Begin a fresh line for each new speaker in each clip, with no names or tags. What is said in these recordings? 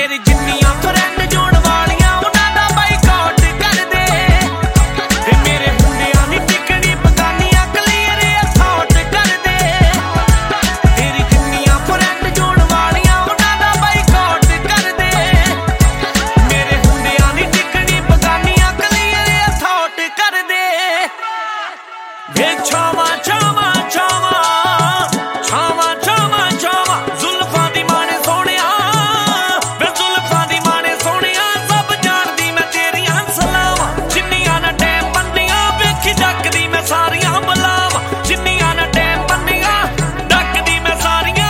तेरी जिन्नियां फ्रेंड जोड़ वालियां उन्हां दा बाईकाट कर दे ते मेरे हुंदियां नी टिकनी बगानियां क्लीयर अथॉट कर दे तेरी जिन्नियां फ्रेंड जोड़ वालियां उन्हां दा बाईकाट कर दे मेरे हुंदियां नी टिकनी बगानियां क्लीयर अथॉट कर दे वे छावा छावा छावा छावा छावा छावा जुल्फां दी माने सोहणिया वे जुल्फां दी माने सोहणिया सब जानदी मैं तेरियां सलावां जिन्नियां ना टैम बंदियां वेखी डकदी मैं सारियां बलावां जिन्नियां ना टैम बंदियां डकदी मैं सारियां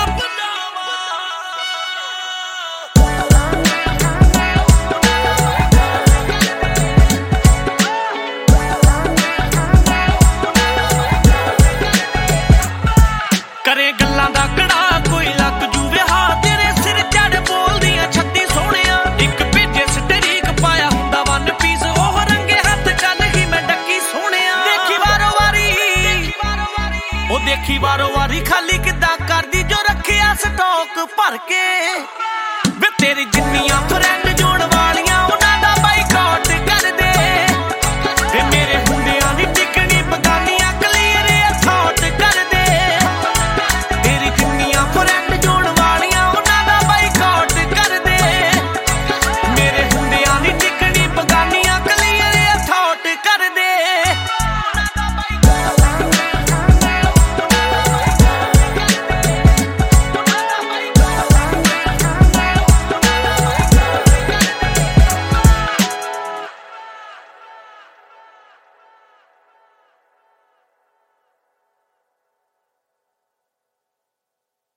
करे गल्लां दा कड़ा कोई लग जू विहा तेरे सिर चढ़ बोलदियां छत्ती सोहणिया इक भेजे स्टरीक पाया हुंदा वन पीस ओह रंगे हत्थ चल ही मैं डक्की सोहणिया देखी वारो वारी ओ देखी वारो वारी खाली किदां करदी जो रखिया स्टॉक भर के वे तेरी जिन्नियां